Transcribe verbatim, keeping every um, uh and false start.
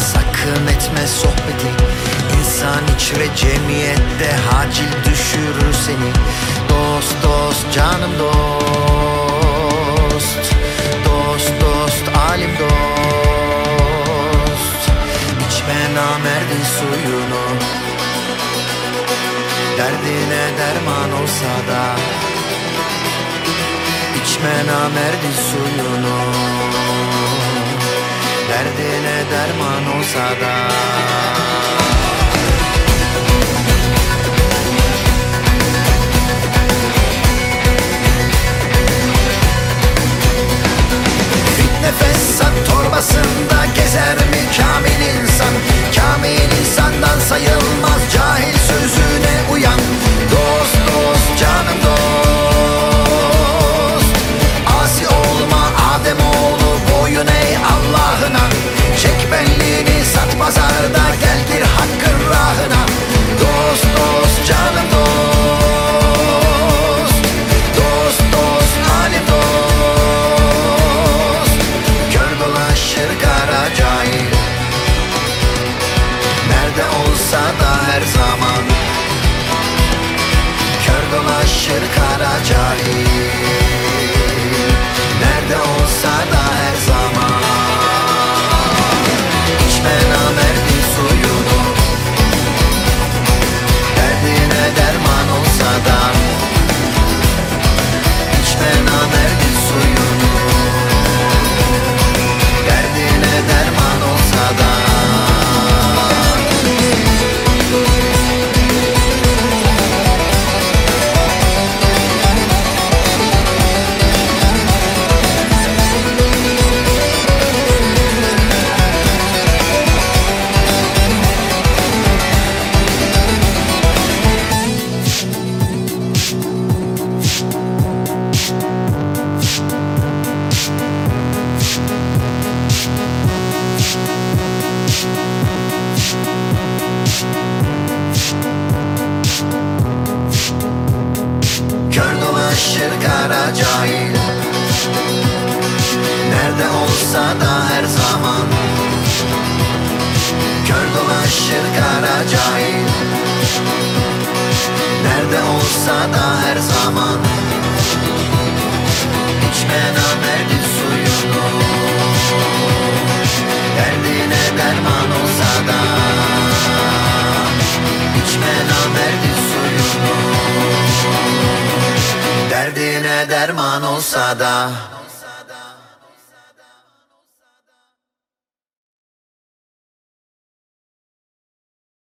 sakın etme sohbeti. İnsan içre cemiyette hacil düşürür seni. Dost dost canım dost, dost dost alim dost. İçme namerdin suyunu, derdine derman olsa da. İçme namerdin suyunu, derdine derman olsa da. Fitne fesat torbasında gezer mi kamil insan? Kamil insandan sayılmaz cahil sözüne uyan. Dost dost canım dost, asi olma Ademoğlu, boyun eğ Allah'ına. Çek benliğini, sat pazarda, gel gir hakkın rahına. Dost dost canım dost, dost dost alim dost. Kör dolaşır kara cahil, nerede olsa da her zaman. Kör dolaşır kara cahil, nerede olsa da her zaman. İçme namerdin suyunu, derdine derman olsa da. İçme namerdin suyunu, derdine derman olsa da. Kör dolaşır kara cahil, nerede olsa da her zaman. Kör dolaşır kara cahil, nerede olsa da her zaman. İçme namerdin suyunu, derdine derman olsa da. İçme namerdin suyunu, derdine derman olsa da.